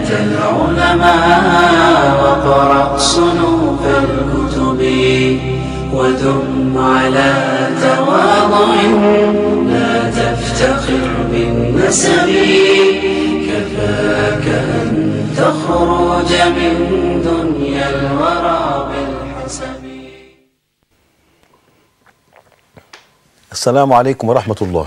العلماء واقرأ صنوف الكتب ودم على تواضع لا تفتخر بالنسب كفاك أن تخرج من دنيا الورى بالحسب. السلام عليكم ورحمة الله.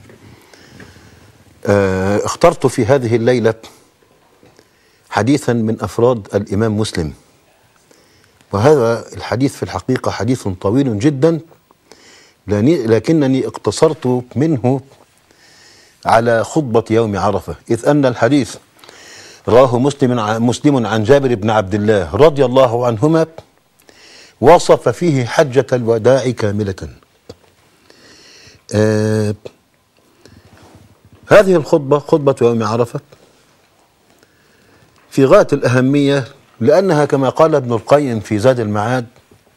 اخترت في هذه الليلة حديثا من أفراد الإمام مسلم، وهذا الحديث في الحقيقة حديث طويل جدا، لكنني اقتصرت منه على خطبة يوم عرفة، إذ أن الحديث رواه مسلم عن جابر بن عبد الله رضي الله عنهما، وصف فيه حجة الوداع كاملة. هذه الخطبة خطبة يوم عرفة في غاية الأهمية، لأنها كما قال ابن القيم في زاد المعاد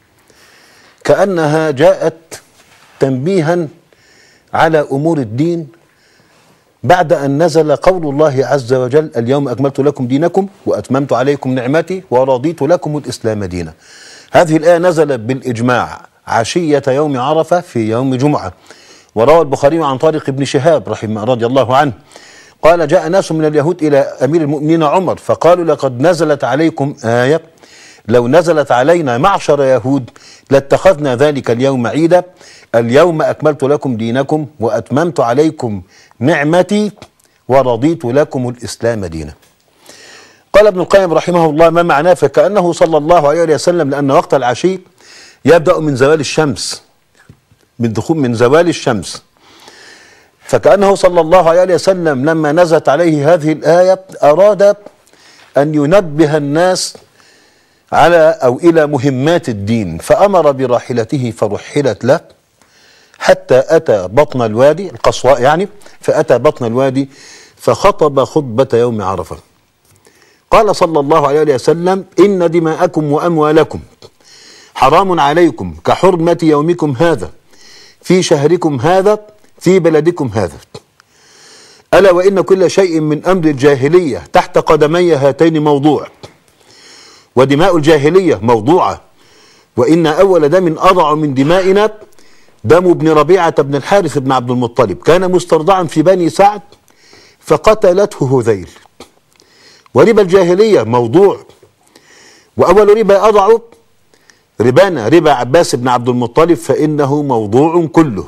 كأنها جاءت تنبيها على أمور الدين بعد أن نزل قول الله عز وجل: اليوم أكملت لكم دينكم وأتممت عليكم نعمتي ورضيت لكم الإسلام دينا. هذه الآية نزلت بالإجماع عشية يوم عرفة في يوم جمعة. وروى البخاري عن طارق بن شهاب رضي الله عنه قال: جاء ناس من اليهود إلى أمير المؤمنين عمر فقالوا: لقد نزلت عليكم آية لو نزلت علينا معشر يهود لاتخذنا ذلك اليوم عيدا، اليوم أكملت لكم دينكم وأتممت عليكم نعمتي ورضيت لكم الإسلام دينا. قال ابن القيم رحمه الله: ما معناه؟ فكأنه صلى الله عليه وسلم، لأن وقت العشي يبدأ من زوال الشمس، من زوال الشمس، فكأنه صلى الله عليه وسلم لما نزلت عليه هذه الآية أراد أن ينبه الناس على أو إلى مهمات الدين، فأمر براحلته فرحلت له حتى أتى بطن الوادي القصواء يعني، فأتى بطن الوادي فخطب خطبة يوم عرفة. قال صلى الله عليه وسلم: إن دماءكم وأموالكم حرام عليكم كحرمة يومكم هذا في شهركم هذا في بلدكم هذا، ألا وإن كل شيء من أمر الجاهلية تحت قدمي هاتين موضوع، ودماء الجاهلية موضوعة، وإن أول دم أضع من دمائنا دم ابن ربيعة بن الحارث بن عبد المطلب، كان مسترضعا في بني سعد فقتلته هذيل، وربا الجاهلية موضوع، وأول ربا أضع ربانا ربا عباس بن عبد المطلب فإنه موضوع كله.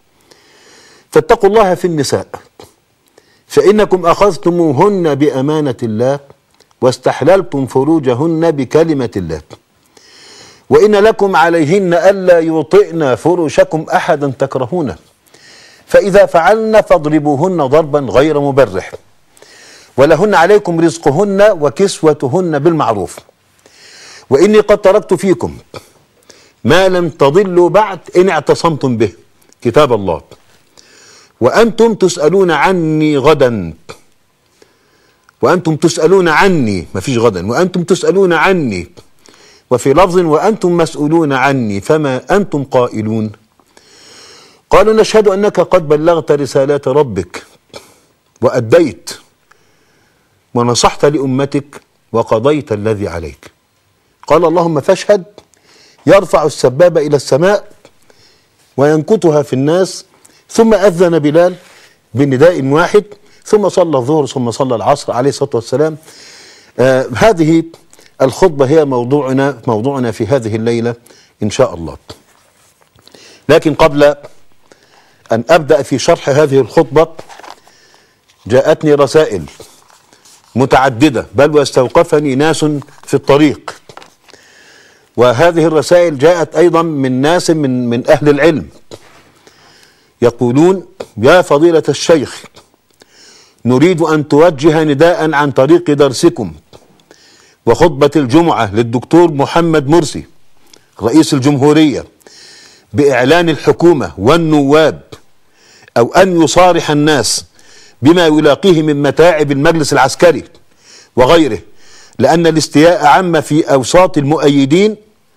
فاتقوا الله في النساء فإنكم أخذتموهن بأمانة الله واستحللتم فروجهن بكلمة الله، وإن لكم عليهن ألا يوطئن فرشكم أحدا تكرهونه، فإذا فعلن فاضربوهن ضربا غير مبرح، ولهن عليكم رزقهن وكسوتهن بالمعروف، وإني قد تركت فيكم ما لم تضلوا بعد إن اعتصمتم به كتاب الله، وأنتم تسألون عني غدا، وأنتم تسألون عني، ما فيش غدا، وأنتم تسألون عني، وفي لفظ وأنتم مسؤولون عني فما أنتم قائلون. قالوا: نشهد أنك قد بلغت رسالات ربك وأديت ونصحت لأمتك وقضيت الذي عليك. قال: اللهم فاشهد. يرفع السبابة إلى السماء وينكتها في الناس، ثم أذن بلال بنداء واحد، ثم صلى الظهر ثم صلى العصر عليه الصلاة والسلام. هذه الخطبة هي موضوعنا في هذه الليلة إن شاء الله. لكن قبل أن أبدأ في شرح هذه الخطبة جاءتني رسائل متعددة، بل واستوقفني ناس في الطريق، وهذه الرسائل جاءت أيضا من ناس من أهل العلم يقولون: يا فضيلة الشيخ، نريد أن توجه نداء عن طريق درسكم وخطبة الجمعة للدكتور محمد مرسي رئيس الجمهورية بإعلان الحكومة والنواب، أو أن يصارح الناس بما يلاقيه من متاعب المجلس العسكري وغيره، لأن الاستياء عم في أوساط المؤيدين،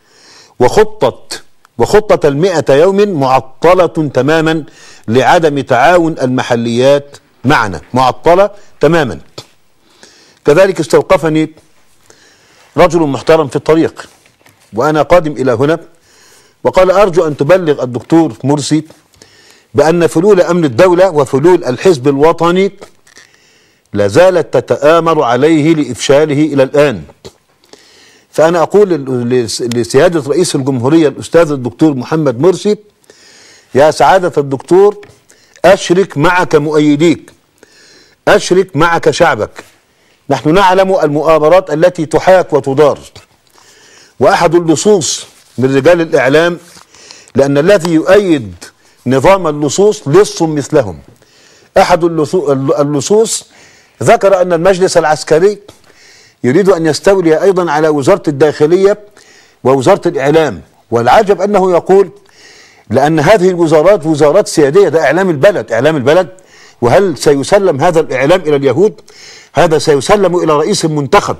وخطة 100 يوم معطلة تماما لعدم تعاون المحليات معنا، معطلة تماما. كذلك استوقفني رجل محترم في الطريق وأنا قادم إلى هنا، وقال: أرجو أن تبلغ الدكتور مرسي بأن فلول أمن الدولة وفلول الحزب الوطني لا زالت تتآمر عليه لإفشاله إلى الآن. فأنا أقول لسيادة رئيس الجمهورية الأستاذ الدكتور محمد مرسي: يا سعادة الدكتور، أشرك معك مؤيديك، أشرك معك شعبك. نحن نعلم المؤامرات التي تحاك وتدار، وأحد اللصوص من رجال الإعلام، لأن الذي يؤيد نظام اللصوص لص مثلهم. أحد اللصوص ذكر أن المجلس العسكري يريد أن يستولي أيضا على وزارة الداخلية ووزارة الإعلام، والعجب أنه يقول لأن هذه الوزارات وزارات سيادية، ده إعلام البلد، إعلام البلد. وهل سيسلم هذا الإعلام إلى اليهود؟ هذا سيسلم إلى رئيس منتخب،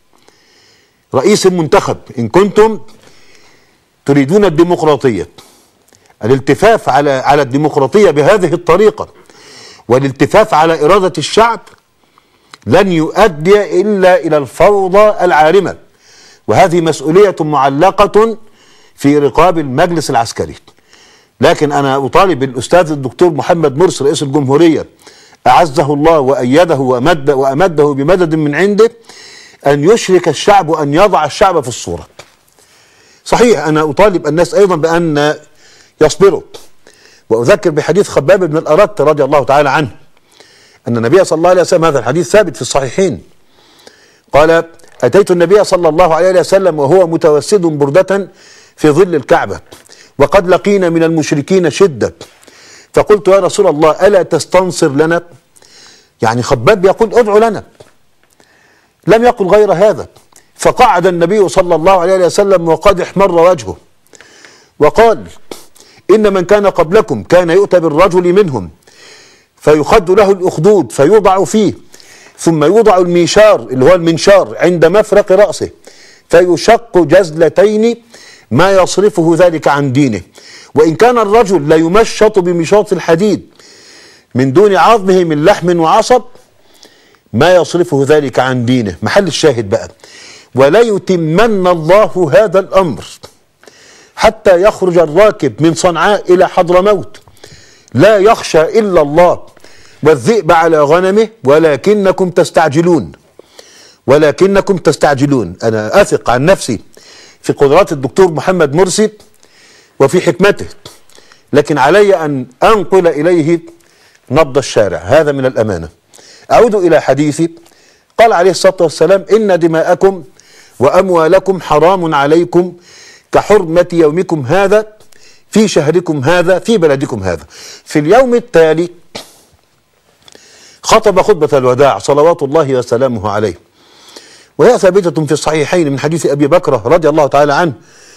رئيس منتخب. إن كنتم تريدون الديمقراطية، الالتفاف على الديمقراطية بهذه الطريقة والالتفاف على إرادة الشعب لن يؤدي إلا إلى الفوضى العارمة، وهذه مسؤولية معلقة في رقاب المجلس العسكري. لكن أنا أطالب الأستاذ الدكتور محمد مرسي رئيس الجمهورية أعزه الله وأيده وأمده بمدد من عنده أن يشرك الشعب وأن يضع الشعب في الصورة. صحيح أنا أطالب الناس أيضا بأن يصبروا، وأذكر بحديث خباب بن الأرت رضي الله تعالى عنه أن النبي صلى الله عليه وسلم، هذا الحديث ثابت في الصحيحين، قال: أتيت النبي صلى الله عليه وسلم وهو متوسد بردة في ظل الكعبة وقد لقينا من المشركين شدة، فقلت: يا رسول الله ألا تستنصر لنا؟ يعني خباب يقول: ادعو لنا. لم يقل غير هذا، فقعد النبي صلى الله عليه وسلم وقد احمر وجهه وقال: إن من كان قبلكم كان يؤتى بالرجل منهم فيخد له الأخدود فيوضع فيه، ثم يوضع الميشار اللي هو المنشار عند مفرق رأسه فيشق جزلتين ما يصرفه ذلك عن دينه، وإن كان الرجل ليمشط بمشاط الحديد من دون عظمه من لحم وعصب ما يصرفه ذلك عن دينه. محل الشاهد بقى: ولا يتمن الله هذا الأمر حتى يخرج الراكب من صنعاء إلى حضرموت لا يخشى إلا الله والذئب على غنمه ولكنكم تستعجلون، ولكنكم تستعجلون. أنا أثق عن نفسي في قدرات الدكتور محمد مرسي وفي حكمته، لكن علي أن أنقل إليه نبض الشارع، هذا من الأمانة. أعود إلى حديثي. قال عليه الصلاة والسلام: إن دماءكم وأموالكم حرام عليكم كحرمة يومكم هذا في شهركم هذا في بلدكم هذا. في اليوم التالي خطب خطبة الوداع صلوات الله وسلامه عليه، وهي ثابتة في الصحيحين من حديث أبي بكر رضي الله تعالى عنه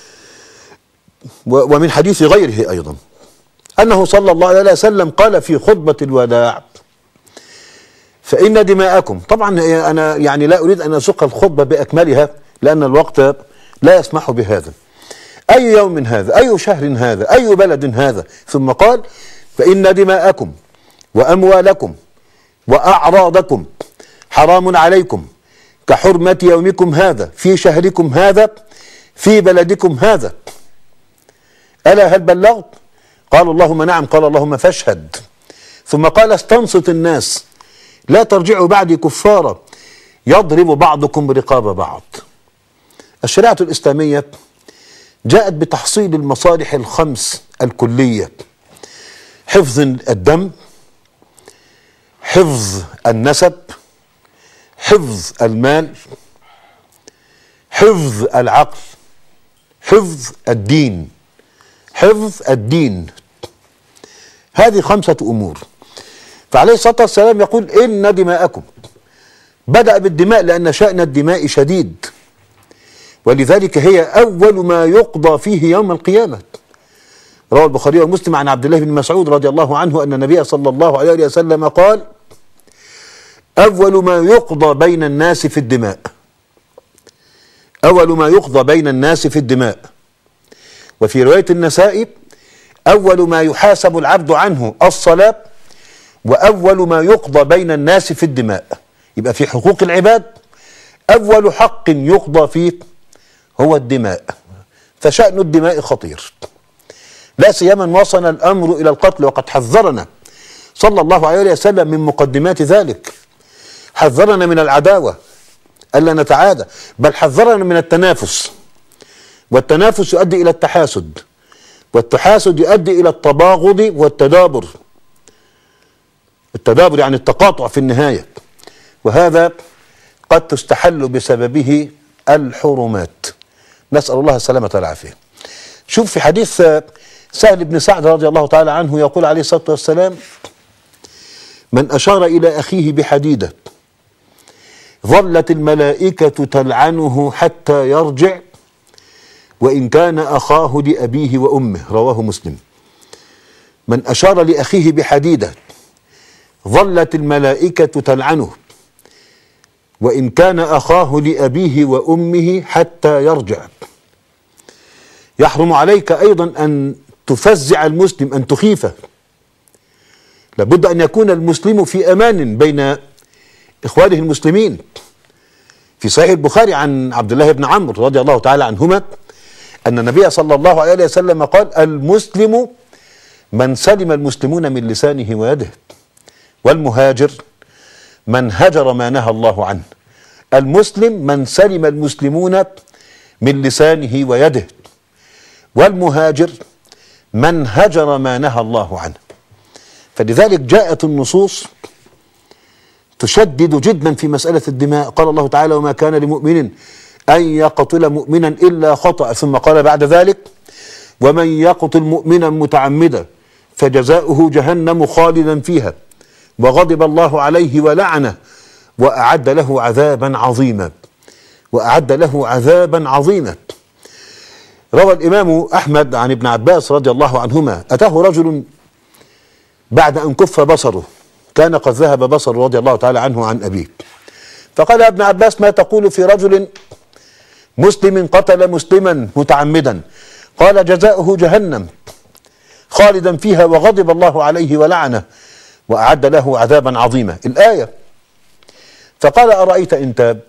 ومن حديث غيره أيضا، أنه صلى الله عليه وسلم قال في خطبة الوداع: فإن دماءكم. طبعا أنا يعني لا أريد أن أسوق الخطبة بأكملها لأن الوقت لا يسمح بهذا. أي يوم هذا، أي شهر هذا، أي بلد هذا؟ ثم قال: فإن دماءكم وأموالكم وأعراضكم حرام عليكم كحرمة يومكم هذا في شهركم هذا في بلدكم هذا. ألا هل بلغت؟ قال: اللهم نعم. قال: اللهم فاشهد. ثم قال: استنصت الناس لا ترجعوا بعدي كفارا يضرب بعضكم رقاب بعض. الشريعة الإسلامية جاءت بتحصيل المصالح الخمس الكلية: حفظ الدم، حفظ النسب، حفظ المال، حفظ العقل، حفظ الدين. حفظ الدين، هذه 5 أمور. فعليه الصلاة والسلام يقول: إن دماءكم. بدأ بالدماء لأن شأن الدماء شديد، ولذلك هي أول ما يقضى فيه يوم القيامة. روى البخاري ومسلم عن عبد الله بن مسعود رضي الله عنه أن النبي صلى الله عليه وسلم قال: أول ما يقضى بين الناس في الدماء، أول ما يقضى بين الناس في الدماء. وفي رواية النسائي: أول ما يحاسب العبد عنه الصلاة، وأول ما يقضى بين الناس في الدماء. يبقى في حقوق العباد أول حق يقضى فيه هو الدماء، فشأن الدماء خطير، لا سيما وصل الأمر إلى القتل، وقد حذرنا صلى الله عليه وسلم من مقدمات ذلك. حذرنا من العداوة ألا نتعادى، بل حذرنا من التنافس، والتنافس يؤدي إلى التحاسد، والتحاسد يؤدي إلى التباغض والتدابر. التدابر يعني التقاطع في النهاية، وهذا قد تستحل بسببه الحرمات، نسأل الله السلامة والعافية. شوف في حديث سهل بن سعد رضي الله تعالى عنه يقول عليه الصلاة والسلام: من أشار إلى أخيه بحديدة ظلت الملائكة تلعنه حتى يرجع وإن كان أخاه لأبيه وأمه، رواه مسلم. من أشار لأخيه بحديدة ظلت الملائكة تلعنه وإن كان أخاه لأبيه وأمه حتى يرجع. يحرم عليك أيضا أن تفزع المسلم، أن تخيفه. لابد أن يكون المسلم في أمان بين إخوانه المسلمين. في صحيح البخاري عن عبد الله بن عمرو رضي الله تعالى عنهما أن النبي صلى الله عليه وسلم قال: المسلم من سلم المسلمون من لسانه ويده، والمهاجر من هجر ما نهى الله عنه. المسلم من سلم المسلمون من لسانه ويده، والمهاجر من هجر ما نهى الله عنه. فلذلك جاءت النصوص تشدد جدا في مسألة الدماء. قال الله تعالى: وما كان لمؤمن أن يقتل مؤمنا إلا خطأ، ثم قال بعد ذلك: ومن يقتل مؤمنا متعمدا فجزاؤه جهنم خالدا فيها وغضب الله عليه ولعنه وأعد له عذابا عظيما. وأعد له عذابا عظيما. روى الإمام أحمد عن ابن عباس رضي الله عنهما: أتاه رجل بعد أن كف بصره، كان قد ذهب بصره رضي الله تعالى عنه عن أبيه، فقال: يا ابن عباس ما تقول في رجل مسلم قتل مسلما متعمدا؟ قال: جزاؤه جهنم خالدا فيها وغضب الله عليه ولعنه وأعد له عذابا عظيما. الآية. فقال: أرأيت إن تاب؟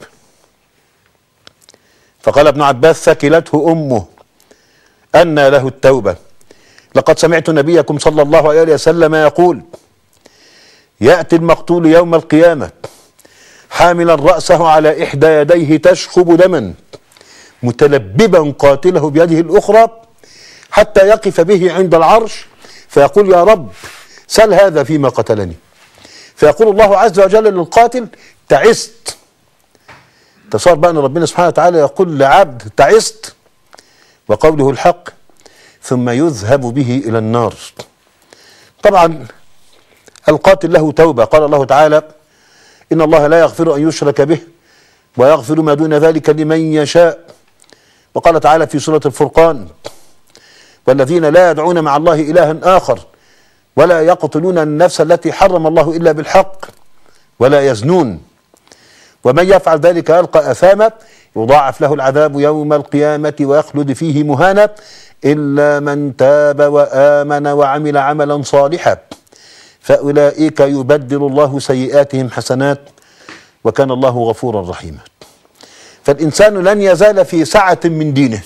فقال ابن عباس: ثكلته أمه أنى له التوبة، لقد سمعت نبيكم صلى الله عليه وسلم يقول: يأتي المقتول يوم القيامة حاملا رأسه على إحدى يديه تشخب دما متلببا قاتله بيده الأخرى حتى يقف به عند العرش فيقول: يا رب سل هذا فيما قتلني. فيقول الله عز وجل للقاتل: تعست. تصار بقى أن ربنا سبحانه وتعالى يقول لعبد: تعست، وقوله الحق: ثم يذهب به إلى النار. طبعا القاتل له توبة. قال الله تعالى: إن الله لا يغفر أن يشرك به ويغفر ما دون ذلك لمن يشاء. وقال تعالى في سورة الفرقان: والذين لا يدعون مع الله إلها آخر ولا يقتلون النفس التي حرم الله إلا بالحق ولا يزنون ومن يفعل ذلك يلقى أثاما يضاعف له العذاب يوم القيامة ويخلد فيه مهانا إلا من تاب وآمن وعمل عملا صالحا فأولئك يبدل الله سيئاتهم حسنات وكان الله غفورا رحيما. فالإنسان لن يزال في سعة من دينه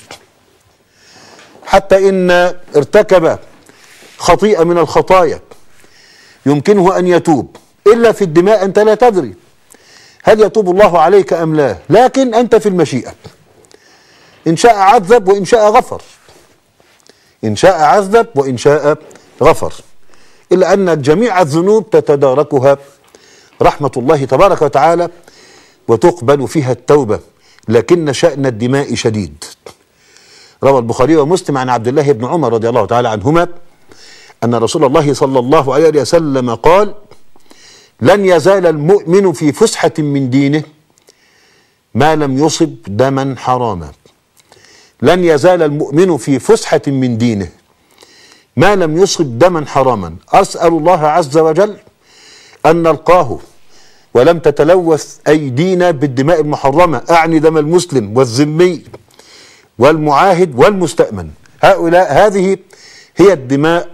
حتى إن ارتكب خطيئة من الخطايا يمكنه أن يتوب، إلا في الدماء أنت لا تدري هل يتوب الله عليك أم لا، لكن أنت في المشيئة، إن شاء عذب وإن شاء غفر، إن شاء عذب وإن شاء غفر، إلا أن جميع الذنوب تتداركها رحمة الله تبارك وتعالى وتقبل فيها التوبة، لكن شأن الدماء شديد. روى البخاري ومسلم عن عبد الله بن عمر رضي الله تعالى عنهما أن رسول الله صلى الله عليه وسلم قال: لن يزال المؤمن في فسحة من دينه ما لم يصب دما حراما. لن يزال المؤمن في فسحة من دينه ما لم يصب دما حراما. أسأل الله عز وجل أن نلقاه ولم تتلوث أيدينا بالدماء المحرمة، أعني دم المسلم والذمي والمعاهد والمستأمن، هذه هي الدماء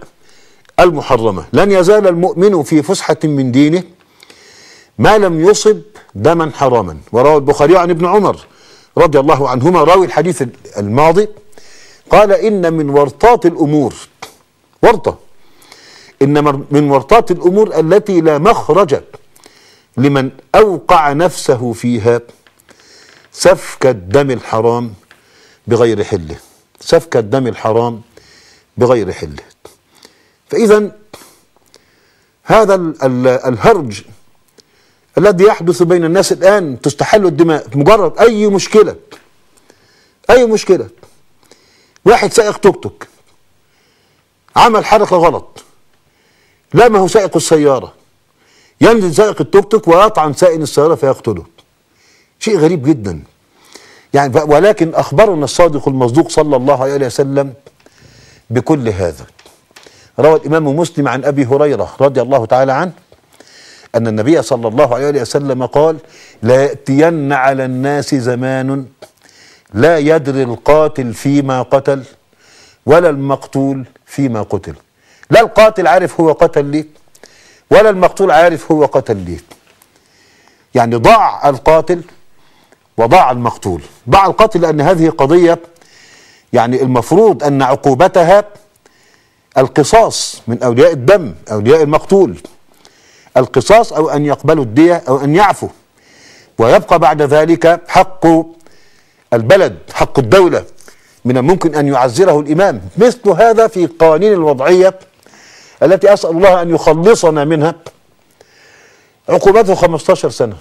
المحرمة. لن يزال المؤمن في فسحة من دينه ما لم يصب دما حراما. وروى البخاري عن ابن عمر رضي الله عنهما راوي الحديث الماضي قال إن من ورطات الأمور، ورطة، إن من ورطات الأمور التي لا مخرج لمن أوقع نفسه فيها سفك الدم الحرام بغير حله، سفك الدم الحرام بغير حله. فإذا هذا الهرج الذي يحدث بين الناس الآن، تستحل الدماء مجرد أي مشكلة، أي مشكلة. واحد سائق توك توك عمل حركة غلط، لا ما هو سائق السيارة، ينزل سائق التوك توك ويطعن سائق السيارة فيقتله. شيء غريب جدا يعني. ولكن أخبرنا الصادق المصدوق صلى الله عليه وسلم بكل هذا. روى الإمام مسلم عن أبي هريرة رضي الله تعالى عنه أن النبي صلى الله عليه وسلم قال: لا يأتين على الناس زمان لا يدري القاتل فيما قتل ولا المقتول فيما قتل. لا القاتل عارف هو قتل ليه ولا المقتول عارف هو قتل ليه. يعني ضاع القاتل وضاع المقتول. ضاع القاتل لأن هذه قضية يعني المفروض أن عقوبتها القصاص من أولياء الدم، أولياء المقتول، القصاص أو أن يقبلوا الدية أو أن يعفوا، ويبقى بعد ذلك حق البلد، حق الدولة، من الممكن أن يعزره الإمام. مثل هذا في قوانين الوضعية التي أسأل الله أن يخلصنا منها. عقوبته 15 سنة،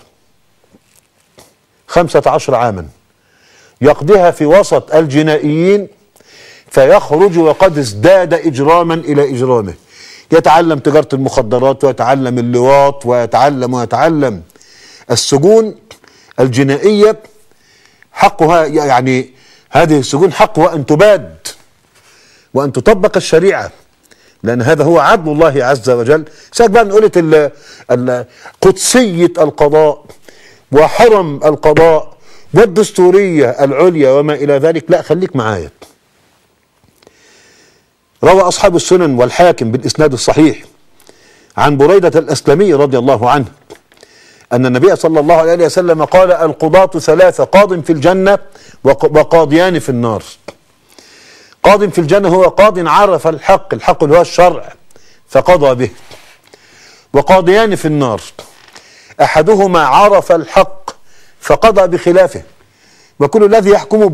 15 عاما يقضيها في وسط الجنائيين، فيخرج وقد ازداد إجراما إلى إجرامه. يتعلم تجارة المخدرات ويتعلم اللواط ويتعلم السجون الجنائية. حقها يعني هذه السجون حقها أن تباد وأن تطبق الشريعة، لأن هذا هو عدل الله عز وجل. ساعات بقى نقولة قدسية القضاء وحرم القضاء والدستورية العليا وما إلى ذلك. لا، خليك معايا. روى أصحاب السنن والحاكم بالإسناد الصحيح عن بريدة الأسلمي رضي الله عنه أن النبي صلى الله عليه وسلم قال: القضاة ثلاثة، قاض في الجنة وقاضيان في النار. قاض في الجنة هو قاض عرف الحق، الحق اللي هو الشرع فقضى به. وقاضيان في النار، أحدهما عرف الحق فقضى بخلافه. وكل الذي يحكم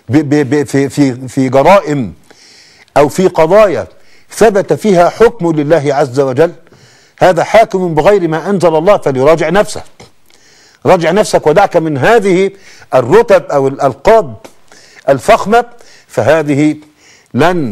في جرائم أو في قضايا ثبت فيها حكم لله عز وجل، هذا حاكم بغير ما أنزل الله، فليراجع نفسه. راجع نفسك ودعك من هذه الرتب أو الألقاب الفخمة، فهذه لن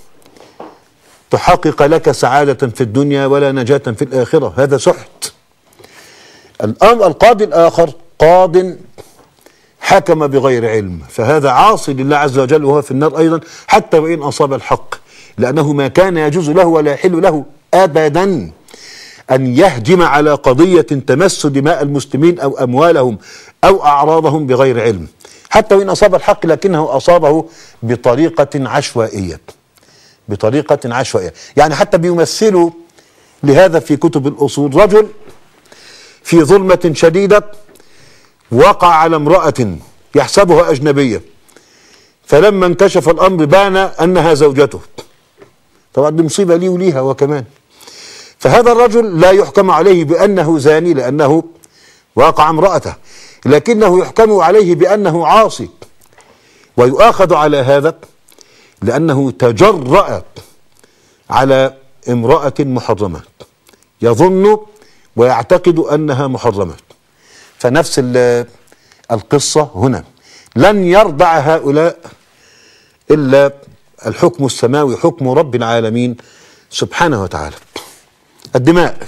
تحقق لك سعادة في الدنيا ولا نجاة في الآخرة. هذا سحت. القاضي الآخر قاض حكم بغير علم، فهذا عاصي لله عز وجل وهو في النار أيضا حتى وإن أصاب الحق، لأنه ما كان يجوز له ولا يحل له أبدا أن يهجم على قضية تمس دماء المسلمين أو أموالهم أو أعراضهم بغير علم، حتى وإن أصاب الحق، لكنه أصابه بطريقة عشوائية. بطريقة عشوائية. يعني حتى بيمثلوا لهذا في كتب الأصول: رجل في ظلمة شديدة وقع على امرأة يحسبها أجنبية، فلما انكشف الأمر بان أنها زوجته. طبعا دي مصيبة لي وليها وكمان. فهذا الرجل لا يحكم عليه بأنه زاني لأنه وقع امرأته، لكنه يحكم عليه بأنه عاصي، ويؤاخذ على هذا لأنه تجرأ على امرأة محرمة، يظن ويعتقد أنها محرمة. فنفس القصة هنا. لن يرضع هؤلاء إلا الحكم السماوي، حكم رب العالمين سبحانه وتعالى. الدماء.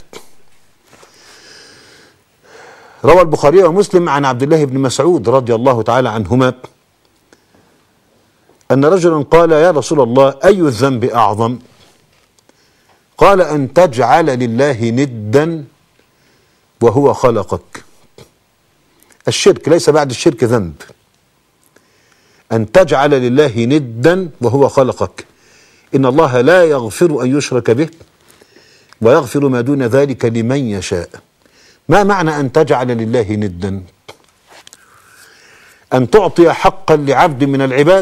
روى البخاري ومسلم عن عبد الله بن مسعود رضي الله تعالى عنهما أن رجلا قال: يا رسول الله، أي الذنب أعظم؟ قال: أن تجعل لله ندا وهو خلقك. الشرك ليس بعد الشرك ذنب. أن تجعل لله ندا وهو خلقك. إن الله لا يغفر أن يشرك به ويغفر ما دون ذلك لمن يشاء. ما معنى أن تجعل لله ندا؟ أن تعطي حقا لعبد من العباد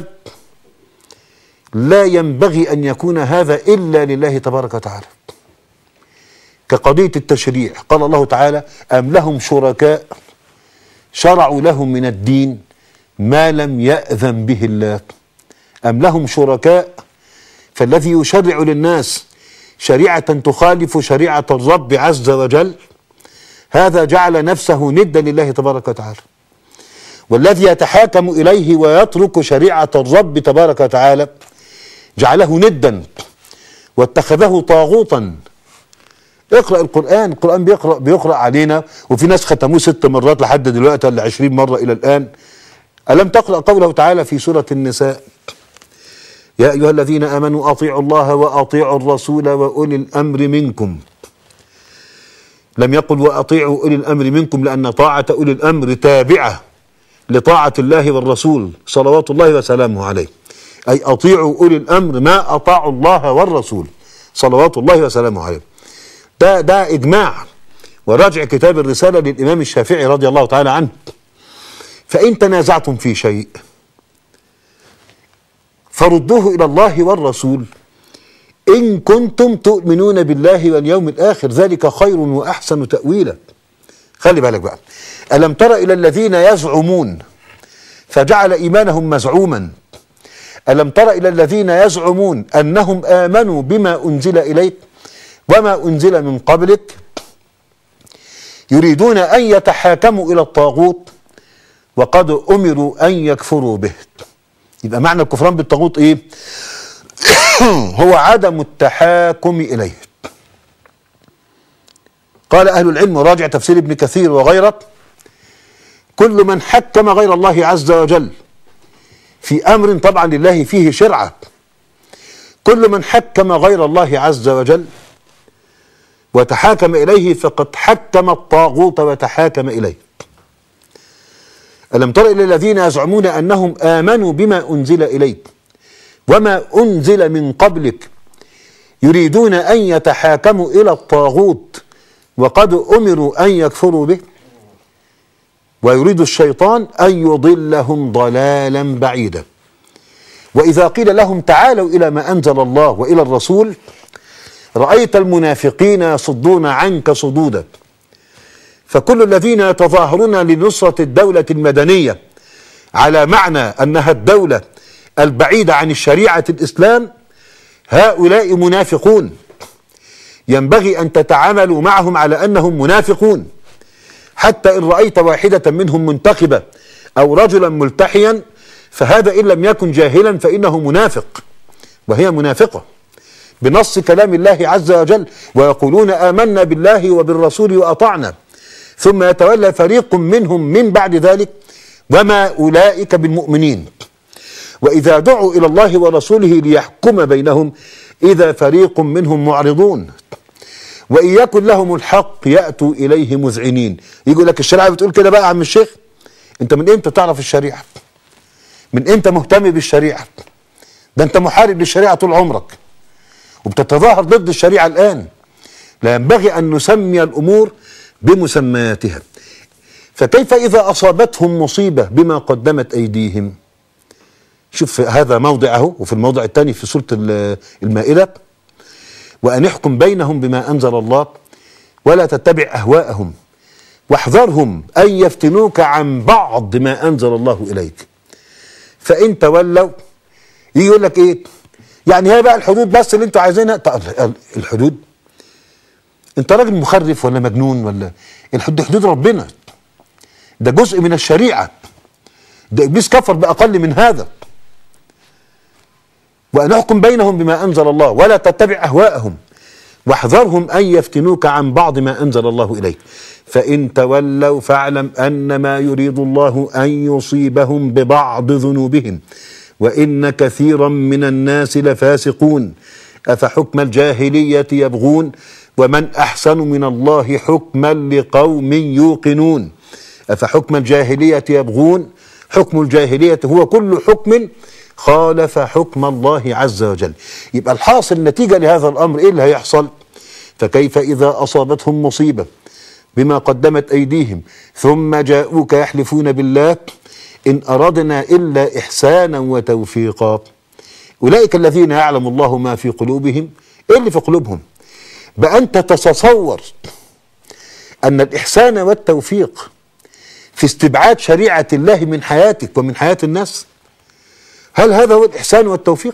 لا ينبغي أن يكون هذا إلا لله تبارك وتعالى، كقضية التشريع. قال الله تعالى: أم لهم شركاء شرعوا لهم من الدين ما لم يأذن به الله. أم لهم شركاء، فالذي يشرع للناس شريعة تخالف شريعة الرب عز وجل هذا جعل نفسه ندا لله تبارك وتعالى، والذي يتحاكم إليه ويترك شريعة الرب تبارك وتعالى جعله ندا واتخذه طاغوتا. اقرأ القرآن، القرآن بيقرأ علينا، وفي ناس ختموه 6 مرات لحد دلوقتي ولا 20 مرة إلى الآن. ألم تقرأ قوله تعالى في سورة النساء: يا أيها الذين آمنوا أطيعوا الله وأطيعوا الرسول وأولي الأمر منكم. لم يقل وأطيعوا أولي الأمر منكم، لأن طاعة أولي الأمر تابعة لطاعة الله والرسول صلوات الله وسلامه عليه، أي أطيعوا أولي الأمر ما أطاعوا الله والرسول صلوات الله وسلامه عليه. ده إجماع، وراجع كتاب الرسالة للإمام الشافعي رضي الله تعالى عنه. فإن تنازعتم في شيء فردوه إلى الله والرسول إن كنتم تؤمنون بالله واليوم الآخر، ذلك خير وأحسن تأويلا. خلي بالك بقى، ألم تر إلى الذين يزعمون فجعل إيمانهم مزعوما. ألم تر إلى الذين يزعمون أنهم آمنوا بما أنزل إليك وما أنزل من قبلك يريدون أن يتحاكموا إلى الطاغوت وقد أمروا أن يكفروا به. يبقى معنى الكفران بالطاغوت إيه؟ هو عدم التحاكم إليه. قال أهل العلم، وراجع تفسير ابن كثير وغيره: كل من حكم غير الله عز وجل في أمر طبعا لله فيه شرعة، كل من حكم غير الله عز وجل وتحاكم إليه فقد حكم الطاغوت وتحاكم إليه. ألم تر إلى الذين يزعمون أنهم آمنوا بما أنزل إليك وما أنزل من قبلك يريدون أن يتحاكموا إلى الطاغوت وقد أمروا أن يكفروا به ويريد الشيطان أن يضلهم ضلالا بعيدا. وإذا قيل لهم تعالوا إلى ما أنزل الله وإلى الرسول رأيت المنافقين يصدون عنك صدودا. فكل الذين يتظاهرون لنصرة الدولة المدنية على معنى أنها الدولة البعيدة عن الشريعة الإسلام هؤلاء منافقون، ينبغي أن تتعاملوا معهم على أنهم منافقون. حتى إن رأيت واحدة منهم منتخبة أو رجلا ملتحيا فهذا إن لم يكن جاهلا فإنه منافق وهي منافقة بنص كلام الله عز وجل: ويقولون آمنا بالله وبالرسول وأطعنا ثم يتولى فريق منهم من بعد ذلك وما أولئك بالمؤمنين وإذا دعوا إلى الله ورسوله ليحكم بينهم إذا فريق منهم معرضون وإن يكن لهم الحق يأتوا إليه مذعنين. يقول لك الشريعة بتقول كده بقى يا عم الشيخ؟ أنت من إمتى تعرف الشريعة؟ من إمتى مهتم بالشريعة؟ ده أنت محارب للشريعة طول عمرك وبتتظاهر ضد الشريعة الآن. لا ينبغي أن نسمي الأمور بمسمياتها. فكيف إذا أصابتهم مصيبة بما قدمت أيديهم؟ شوف هذا موضعه، وفي الموضع الثاني في سورة المائدة: وأن يحكم بينهم بما أنزل الله ولا تتبع أهواءهم واحذرهم أن يفتنوك عن بعض ما أنزل الله إليك فإن تولوا. يقول لك إيه؟ يعني هي بقى الحدود بس اللي انتوا عايزينها؟ الحدود؟ انت راجل مخرف ولا مجنون ولا؟ الحدود حدود ربنا، ده جزء من الشريعة، ده إبليس كفر بأقل من هذا. وأن يحكم بينهم بما أنزل الله ولا تتبع أهواءهم واحذرهم أن يفتنوك عن بعض ما أنزل الله إليك فإن تولوا فاعلم أنما يريد الله أن يصيبهم ببعض ذنوبهم وإن كثيرا من الناس لفاسقون أفحكم الجاهلية يبغون ومن أحسن من الله حكما لقوم يوقنون. أفحكم الجاهلية يبغون، حكم الجاهلية هو كل حكم خالف حكم الله عز وجل. يبقى الحاصل نتيجة لهذا الأمر إيه اللي هيحصل؟ فكيف إذا أصابتهم مصيبة بما قدمت أيديهم ثم جاءوك يحلفون بالله إن أردنا إلا إحسانا وتوفيقا أولئك الذين يعلم الله ما في قلوبهم. إيه اللي في قلوبهم؟ بقى أنت تتصور أن الإحسان والتوفيق في استبعاد شريعة الله من حياتك ومن حياة الناس؟ هل هذا هو الإحسان والتوفيق؟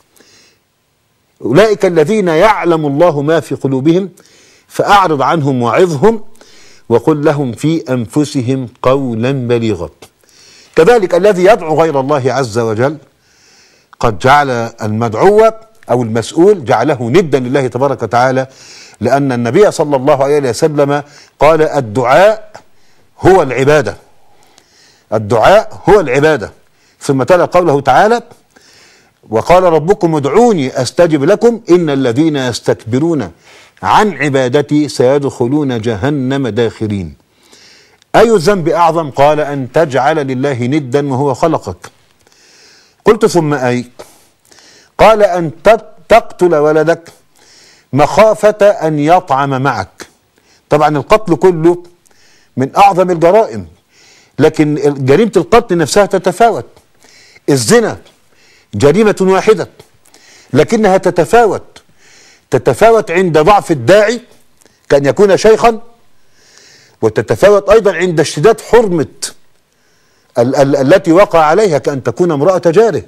أولئك الذين يعلم الله ما في قلوبهم فأعرض عنهم وعظهم وقل لهم في أنفسهم قولا بليغا. كذلك الذي يدعو غير الله عز وجل قد جعل المدعو أو المسؤول جعله ندا لله تبارك وتعالى، لأن النبي صلى الله عليه وسلم قال الدعاء هو العبادة، الدعاء هو العبادة. ثم تلا قوله تعالى وقال ربكم ادعوني أستجب لكم إن الذين يستكبرون عن عبادتي سيدخلون جهنم داخرين. أي الذنب أعظم؟ قال أن تجعل لله ندا وهو خلقك. قلت ثم أي؟ قال أن تقتل ولدك مخافة أن يطعم معك. طبعا القتل كله من أعظم الجرائم، لكن جريمة القتل نفسها تتفاوت. الزنا جريمة واحدة لكنها تتفاوت عند ضعف الداعي كأن يكون شيخا، وتتفاوت أيضا عند اشتداد حرمة التي وقع عليها كأن تكون امرأة جاره.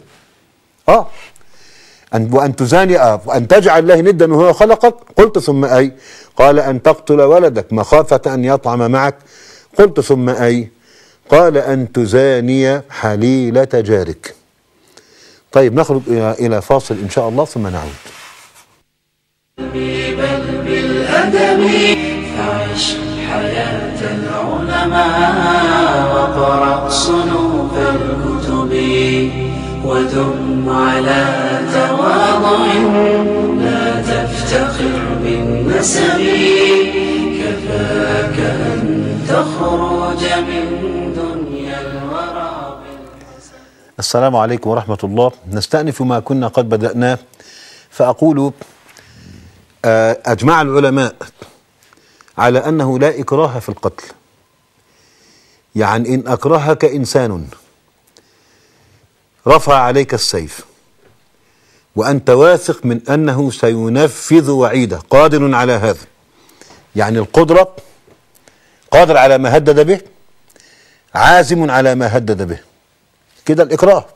وأن تزاني وأن تجعل الله ندا وهو خلقك. قلت ثم أي؟ قال أن تقتل ولدك مخافة أن يطعم معك. قلت ثم أي؟ قال أن تزاني حليلة جارك. طيب نخرج إلى فاصل إن شاء الله ثم نعود. بل بالأدب فعش حياة العلماء وقرأ صنوف الكتب ودم على تواضع لا تفتخر بالنسب كفاك أن تخرج من دنيا الورى. السلام عليكم ورحمة الله. نستأنف ما كنا قد بدأناه، فأقول أجمع العلماء على أنه لا إكراه في القتل. يعني إن أكرهك إنسان رفع عليك السيف وأنت واثق من أنه سينفذ وعيده، قادر على هذا، يعني القدرة قادر على ما هدد به، عازم على ما هدد به، كده الإكراه.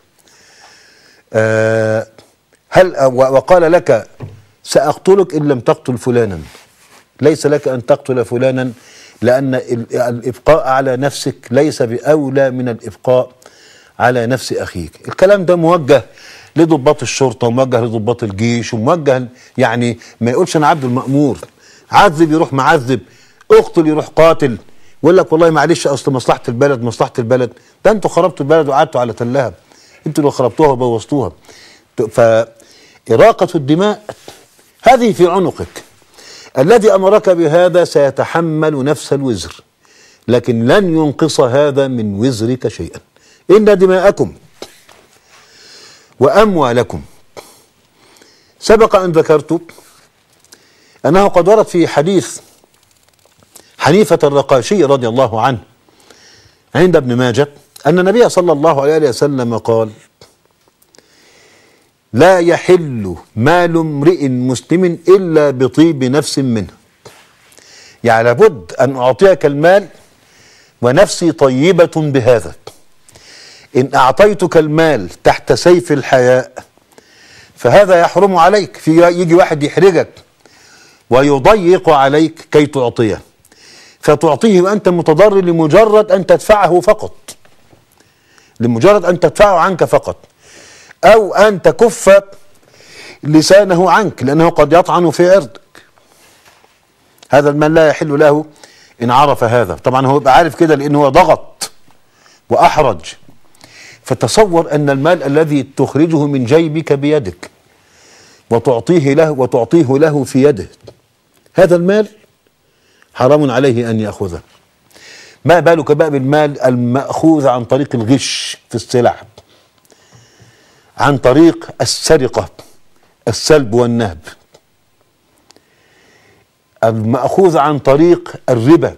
وقال لك سأقتلك إن لم تقتل فلانا، ليس لك أن تقتل فلانا لأن الإبقاء على نفسك ليس بأولى من الإبقاء على نفس أخيك. الكلام ده موجه لضباط الشرطة وموجه لضباط الجيش وموجه، يعني ما يقولش أنا عبد المأمور، عذب يروح معذب، اقتل يروح قاتل، ويقول لك والله معلش أصل مصلحة البلد مصلحة البلد. ده أنتوا خربتوا البلد وقعدتوا على تلها، أنتوا اللي خربتوها وبوظتوها. فإراقة الدماء هذه في عنقك. الذي أمرك بهذا سيتحمل نفس الوزر، لكن لن ينقص هذا من وزرك شيئا. إن دماءكم وأموالكم، سبق أن ذكرت أنه قد ورد في حديث حنيفة الرقاشي رضي الله عنه عند ابن ماجه أن النبي صلى الله عليه وسلم قال لا يحل مال امرئ مسلم إلا بطيب نفس منه. يعني لابد أن أعطيك المال ونفسي طيبة بهذا. إن أعطيتك المال تحت سيف الحياء فهذا يحرم عليك. يجي واحد يحرجك ويضيق عليك كي تعطيه، فتعطيه وأنت متضرر لمجرد أن تدفعه فقط، لمجرد أن تدفعه عنك فقط، أو أن تكف لسانه عنك لأنه قد يطعن في عرضك. هذا المال لا يحل له إن عرف هذا. طبعا هو يبقى عارف كده لأنه هو ضغط وأحرج. فتصور أن المال الذي تخرجه من جيبك بيدك وتعطيه له في يده، هذا المال حرام عليه أن يأخذه. ما بالك بقى بالمال المأخوذ عن طريق الغش في السلع، عن طريق السرقة، السلب والنهب. المأخوذ عن طريق الربا.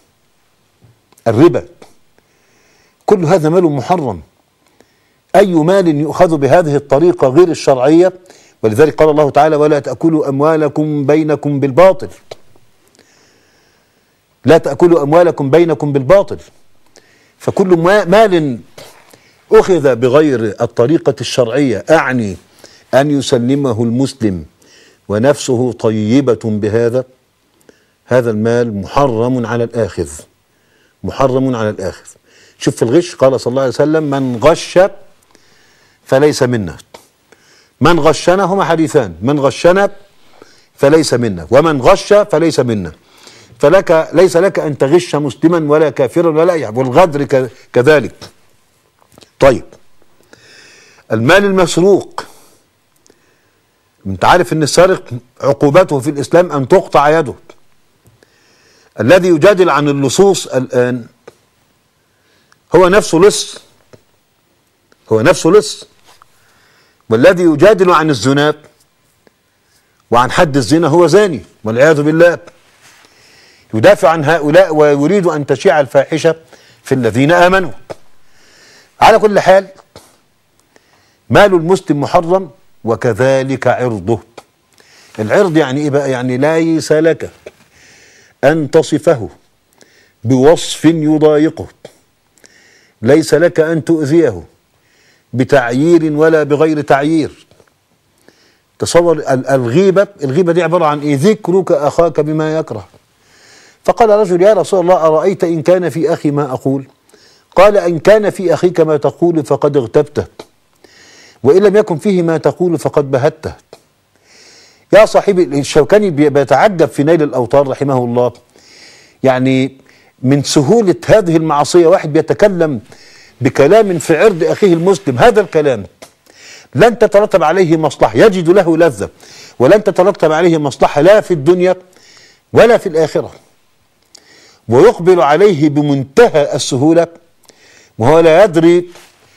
كل هذا مال محرم. أي مال يؤخذ بهذه الطريقة غير الشرعية، ولذلك قال الله تعالى: ولا تأكلوا أموالكم بينكم بالباطل. لا تأكلوا أموالكم بينكم بالباطل. فكل مال أخذ بغير الطريقة الشرعية، أعني أن يسلمه المسلم ونفسه طيبة بهذا، هذا المال محرم على الآخذ. شوف في الغش قال صلى الله عليه وسلم: من غش فليس منا. من غشنا، هما حديثان: من غشنا فليس منا، ومن غش فليس منا. ليس لك أن تغش مسلما ولا كافرا ولا يعب، والغدر كذلك. طيب، المال المسروق، انت عارف ان السارق عقوبته في الإسلام أن تقطع يده. الذي يجادل عن اللصوص الآن هو نفسه لص، والذي يجادل عن الزنا وعن حد الزنا هو زاني والعياذ بالله. يدافع عن هؤلاء ويريد أن تشيع الفاحشة في الذين آمنوا. على كل حال، مال المسلم محرم، وكذلك عرضه. العرض يعني إيه بقى؟ يعني ليس لك أن تصفه بوصف يضايقه، ليس لك أن تؤذيه بتعيير ولا بغير تعيير. تصور الغيبة دي عبارة عن إيه؟ ذكرك أخاك بما يكره. فقال رجل: يا رسول الله، أرأيت إن كان في أخي ما أقول؟ قال: إن كان في أخيك ما تقول فقد اغتبته، وإن لم يكن فيه ما تقول فقد بهته. يا صاحبي، الشوكاني بيتعجب في نيل الأوطار رحمه الله، يعني من سهولة هذه المعصية. واحد بيتكلم بكلام في عرض أخيه المسلم، هذا الكلام لن تترتب عليه مصلحة، يجد له لذة، ولن تترتب عليه مصلحة لا في الدنيا ولا في الآخرة، ويقبل عليه بمنتهى السهولة وهو لا يدري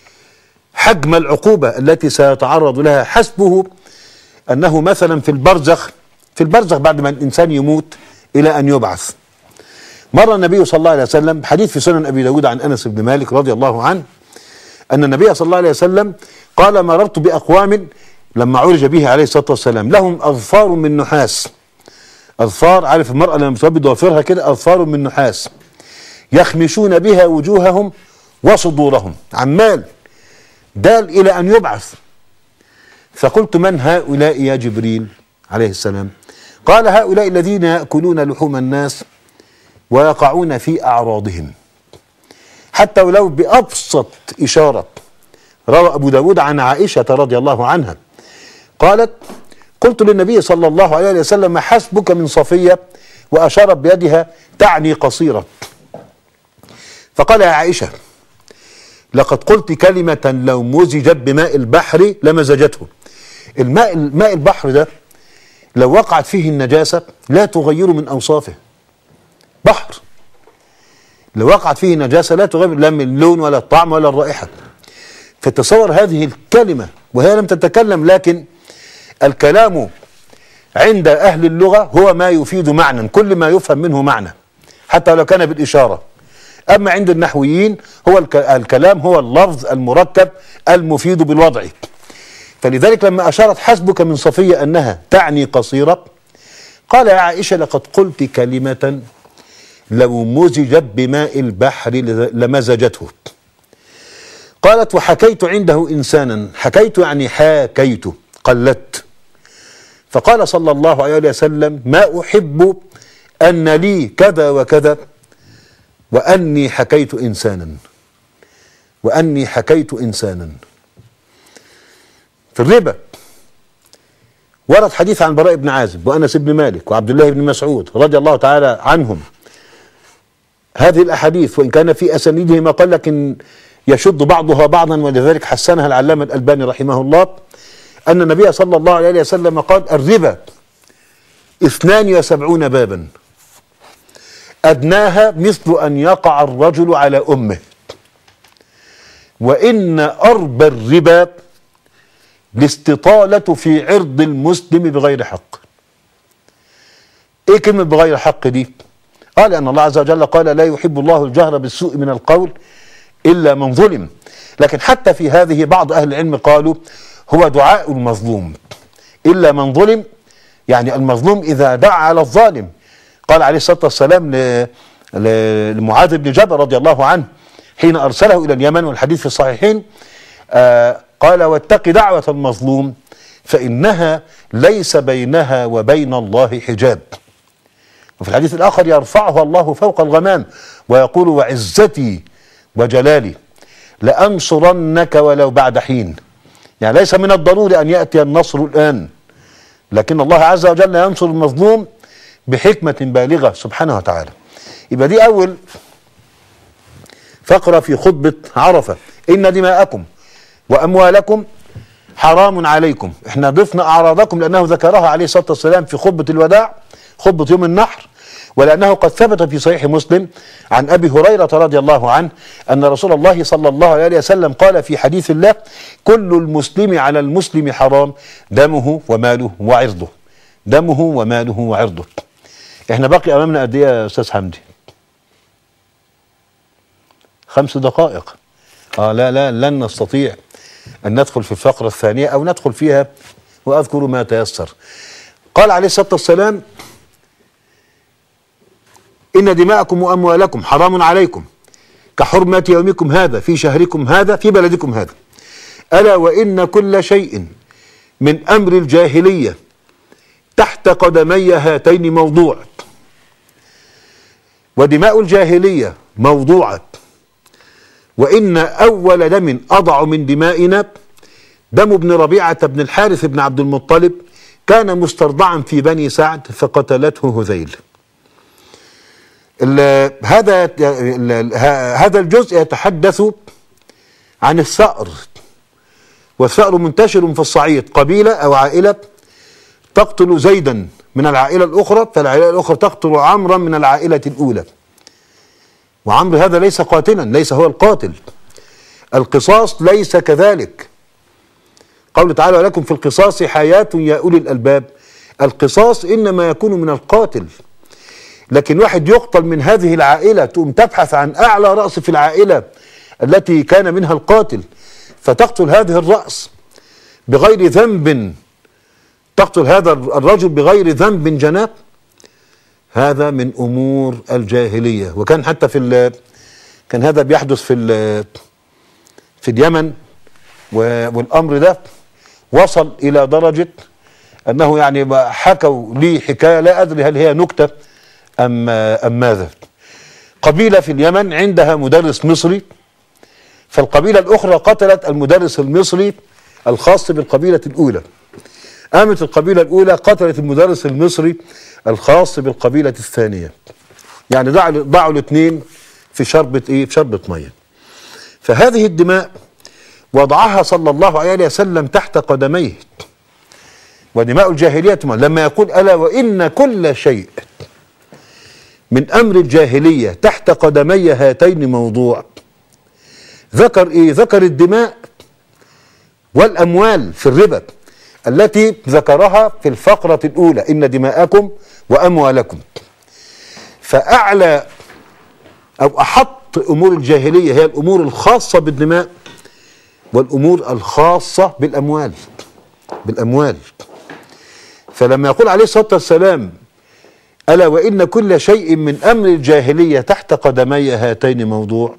حجم العقوبة التي سيتعرض لها. حسبه أنه مثلا في البرزخ بعد ما الإنسان يموت إلى أن يبعث. مر النبي صلى الله عليه وسلم، حديث في سنن أبي داود عن أنس بن مالك رضي الله عنه، أن النبي صلى الله عليه وسلم قال: مررت بأقوام لما عرج به عليه الصلاة والسلام لهم أظفار من نحاس. أظفار، عارف المرأة لما بتربي ضوافرها كده، أظفار من نحاس، يخمشون بها وجوههم وصدورهم، عمال دال إلى أن يبعث. فقلت: من هؤلاء يا جبريل عليه السلام؟ قال: هؤلاء الذين يأكلون لحوم الناس ويقعون في أعراضهم. حتى ولو بأبسط إشارة. روى أبو داود عن عائشة رضي الله عنها قالت: قلت للنبي صلى الله عليه وسلم: حسبك من صفية، وأشارت بيدها تعني قصيرة. فقال: يا عائشة، لقد قلت كلمة لو مزجت بماء البحر لمزجته. ماء البحر ده لو وقعت فيه النجاسة لا تغير من أوصافه. بحر لو وقعت فيه نجاسة لا تغير لا من اللون ولا الطعم ولا الرائحة. فتصور هذه الكلمة وهي لم تتكلم، لكن الكلام عند أهل اللغة هو ما يفيد معنى، كل ما يفهم منه معنى حتى لو كان بالإشارة. أما عند النحويين هو الكلام هو اللفظ المركب المفيد بالوضع. فلذلك لما أشارت حسبك من صفية أنها تعني قصيرة، قال: يا عائشة، لقد قلت كلمة لو مزجت بماء البحر لمزجته. قالت: وحكيت عنده إنسانا. حكيت يعني حاكيت، قلدت. فقال صلى الله عليه وسلم: ما أحب أن لي كذا وكذا وأني حكيت إنسانا. في الربا ورد حديث عن براء بن عازب وأنس بن مالك وعبد الله بن مسعود رضي الله تعالى عنهم. هذه الأحاديث وإن كان في أسانيده ما قال، لكن يشد بعضها بعضا، ولذلك حسنها العلامة الألباني رحمه الله، أن النبي صلى الله عليه وسلم قال: الربا 72 بابا، أدناها مثل أن يقع الرجل على أمه، وإن أربى الربا الاستطالة في عرض المسلم بغير حق. ايه كلمة بغير حق دي؟ لأن الله عز وجل قال لا يحب الله الجهر بالسوء من القول إلا من ظلم. لكن حتى في هذه بعض أهل العلم قالوا هو دعاء المظلوم، إلا من ظلم يعني المظلوم إذا دعا على الظالم. قال عليه الصلاة والسلام لمعاذ بن جبل رضي الله عنه حين أرسله إلى اليمن، والحديث في الصحيحين، قال واتق دعوة المظلوم فإنها ليس بينها وبين الله حجاب. وفي الحديث الآخر يرفعها الله فوق الغمام ويقول وعزتي وجلالي لأنصرنك ولو بعد حين. يعني ليس من الضروري أن يأتي النصر الآن، لكن الله عز وجل ينصر المظلوم بحكمة بالغة سبحانه وتعالى. يبقى دي أول فقرة في خطبة عرفة، إن دماءكم وأموالكم حرام عليكم. احنا ضفنا أعراضكم لأنه ذكرها عليه الصلاة والسلام في خطبة الوداع، خطبة يوم النحر، ولأنه قد ثبت في صحيح مسلم عن أبي هريرة رضي الله عنه أن رسول الله صلى الله عليه وسلم قال في حديث الله كل المسلم على المسلم حرام دمه وماله وعرضه، دمه وماله وعرضه. احنا باقي أمامنا قد ايه يا أستاذ حمدي؟ 5 دقائق. لا لن نستطيع أن ندخل في الفقرة الثانية أو ندخل فيها وأذكر ما تيسر. قال عليه الصلاة والسلام إن دماءكم وأموالكم حرام عليكم كحرمة يومكم هذا في شهركم هذا في بلدكم هذا، ألا وإن كل شيء من أمر الجاهلية تحت قدمي هاتين موضوع. ودماء الجاهلية موضوعة، وإن أول دم أضع من دمائنا دم ابن ربيعة بن الحارث بن عبد المطلب، كان مسترضعا في بني سعد فقتلته هذيل. هذا الجزء يتحدث عن الثأر، والثأر منتشر في الصعيد، قبيلة أو عائلة تقتل زيدا من العائلة الأخرى، فالعائلة الأخرى تقتل عمرا من العائلة الأولى، وعمرو هذا ليس قاتلا، ليس هو القاتل. القصاص ليس كذلك. قوله تعالى ولكم في القصاص حياة يا أولي الألباب، القصاص إنما يكون من القاتل. لكن واحد يقتل من هذه العائلة تقوم تبحث عن أعلى رأس في العائلة التي كان منها القاتل فتقتل هذه الرأس بغير ذنب، تقتل هذا الرجل بغير ذنب جناه، هذا من أمور الجاهلية. وكان حتى كان هذا بيحدث في اليمن، والأمر ده وصل إلى درجة أنه يعني حكوا لي حكاية لا أدري هل هي نكتة أم ماذا. قبيلة في اليمن عندها مدرس مصري، فالقبيلة الأخرى قتلت المدرس المصري الخاص بالقبيلة الأولى. قامت القبيلة الأولى قتلت المدرس المصري الخاص بالقبيلة الثانية، يعني ضعوا الاثنين في شربة ايه؟ في شربة مية. فهذه الدماء وضعها صلى الله عليه وسلم تحت قدميه. ودماء الجاهلية لما يقول ألا وإن كل شيء من أمر الجاهلية تحت قدمي هاتين موضوع، ذكر ايه؟ ذكر الدماء والأموال في الربا التي ذكرها في الفقرة الأولى إن دماءكم وأموالكم. فأعلى أو أحط أمور الجاهلية هي الأمور الخاصة بالدماء والأمور الخاصة بالأموال. فلما يقول عليه الصلاة والسلام ألا وإن كل شيء من أمر الجاهلية تحت قدمي هاتين موضوع،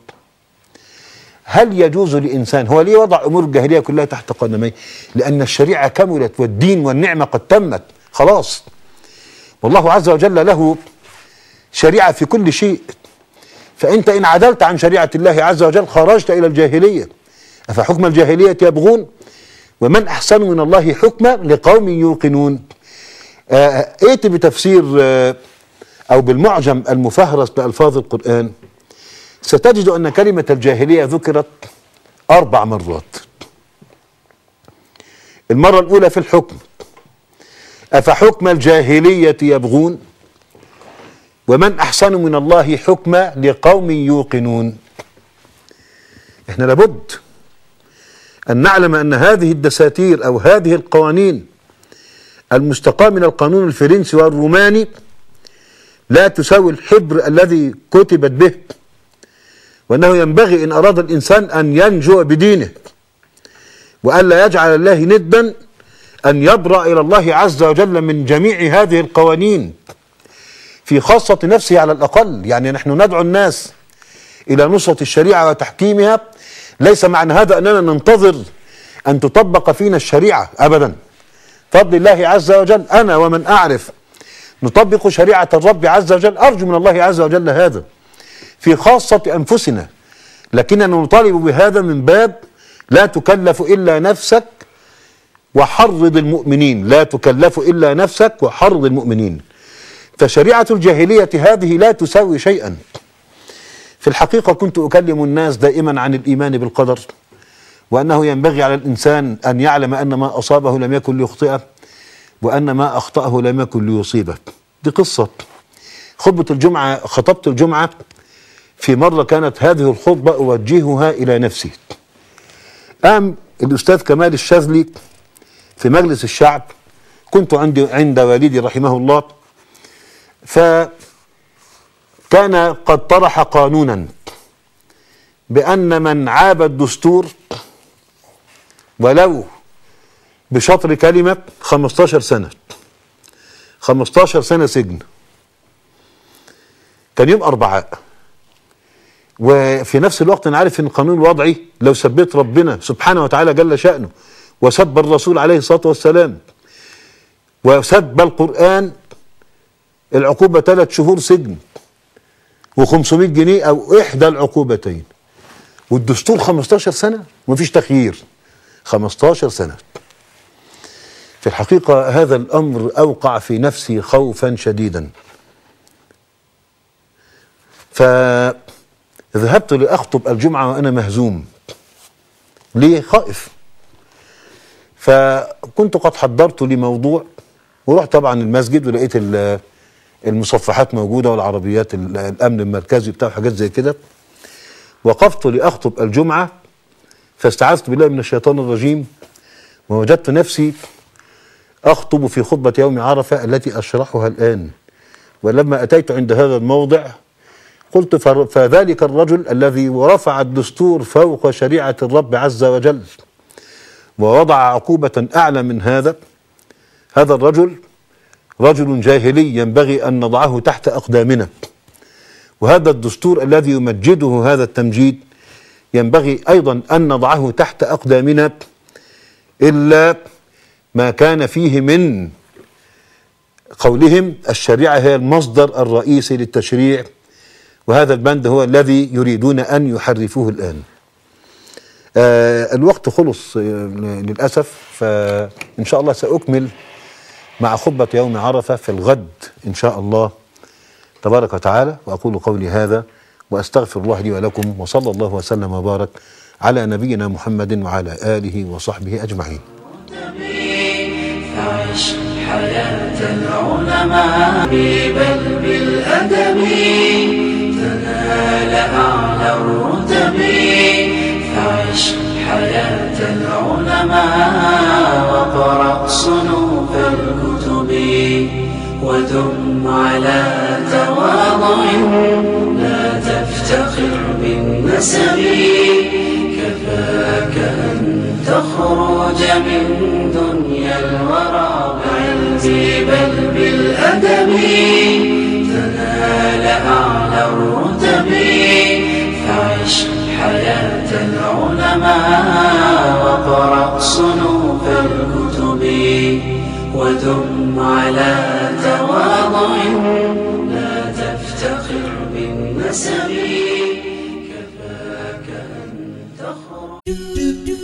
هل يجوز لإنسان، هو ليه وضع أمور الجاهلية كلها تحت قدميه؟ لأن الشريعة كملت والدين والنعمة قد تمت خلاص، والله عز وجل له شريعة في كل شيء. فأنت إن عدلت عن شريعة الله عز وجل خرجت إلى الجاهلية. أفحكم الجاهلية يبغون ومن أحسن من الله حكما لقوم يوقنون. ائت بتفسير أو بالمعجم المفهرس لألفاظ القرآن ستجد أن كلمة الجاهلية ذكرت 4 مرات. المرة الأولى في الحكم، أفحكم الجاهلية يبغون ومن أحسن من الله حكما لقوم يوقنون. احنا لابد أن نعلم أن هذه الدساتير أو هذه القوانين المستقاة من القانون الفرنسي والروماني لا تساوي الحبر الذي كتبت به، وأنه ينبغي إن أراد الإنسان أن ينجو بدينه وألا يجعل الله ندا أن يبرأ إلى الله عز وجل من جميع هذه القوانين في خاصة نفسه على الأقل. يعني نحن ندعو الناس إلى نصرة الشريعة وتحكيمها، ليس معنى هذا أننا ننتظر أن تطبق فينا الشريعة أبدا. فضل الله عز وجل أنا ومن أعرف نطبق شريعة الرب عز وجل، أرجو من الله عز وجل هذا في خاصة أنفسنا، لكننا نطالب بهذا من باب لا تكلف إلا نفسك وحرض المؤمنين، لا تكلف إلا نفسك وحرض المؤمنين. فشريعة الجاهلية هذه لا تساوي شيئا. في الحقيقة كنت أكلم الناس دائما عن الإيمان بالقدر، وأنه ينبغي على الإنسان أن يعلم أن ما أصابه لم يكن ليخطئه، وأن ما أخطأه لم يكن ليصيبه. دي قصة خطبة الجمعة. خطبت الجمعة في مرة كانت هذه الخطبة أوجهها إلى نفسي. قام الأستاذ كمال الشاذلي في مجلس الشعب، كنت عند والدي رحمه الله، فكان قد طرح قانونا بأن من عاب الدستور ولو بشطر كلمة 15 سنة 15 سنة سجن. كان يوم أربعاء، وفي نفس الوقت أنا عارف أن القانون الوضعي لو سبيت ربنا سبحانه وتعالى جل شأنه وسب الرسول عليه الصلاة والسلام وسب القرآن العقوبة 3 شهور سجن و500 جنيه أو إحدى العقوبتين، والدستور 15 سنة ومفيش تخيير. 15 سنة. في الحقيقة هذا الأمر أوقع في نفسي خوفا شديدا، فذهبت لأخطب الجمعة وأنا مهزوم. ليه؟ خائف. فكنت قد حضرت لموضوع، ورحت طبعا المسجد ولقيت المصفحات موجودة والعربيات الأمن المركزي بتاع حاجات زي كده. وقفت لأخطب الجمعة فاستعاذت بالله من الشيطان الرجيم، ووجدت نفسي أخطب في خطبة يوم عرفة التي أشرحها الآن. ولما أتيت عند هذا الموضع قلت فذلك الرجل الذي رفع الدستور فوق شريعة الرب عز وجل ووضع عقوبة أعلى من هذا، هذا الرجل رجل جاهلي ينبغي أن نضعه تحت أقدامنا. وهذا الدستور الذي يمجده هذا التمجيد ينبغي أيضا أن نضعه تحت أقدامنا، إلا ما كان فيه من قولهم الشريعة هي المصدر الرئيسي للتشريع، وهذا البند هو الذي يريدون أن يحرفوه الآن. الوقت خلص للأسف، فإن شاء الله سأكمل مع خطبة يوم عرفة في الغد إن شاء الله تبارك وتعالى. وأقول قولي هذا وأستغفر الله لي ولكم، وصلى الله وسلم وبارك على نبينا محمد وعلى آله وصحبه أجمعين. فعش حياة العلماء بل بالأدب تنال أعلى الرتب. فعش حياة العلماء واقرأ صنوف الكتب ودم على تواضع لا تفتخر بالنسب. كفاك أن تخرج من دنيا الورى بعلم بل بالأدب تنال أعلى الرتب. فعش حياة العلماء واقرأ صنوف الكتب ودم على تواضع لا تفتخر بالنسب. كفاك أن تخرج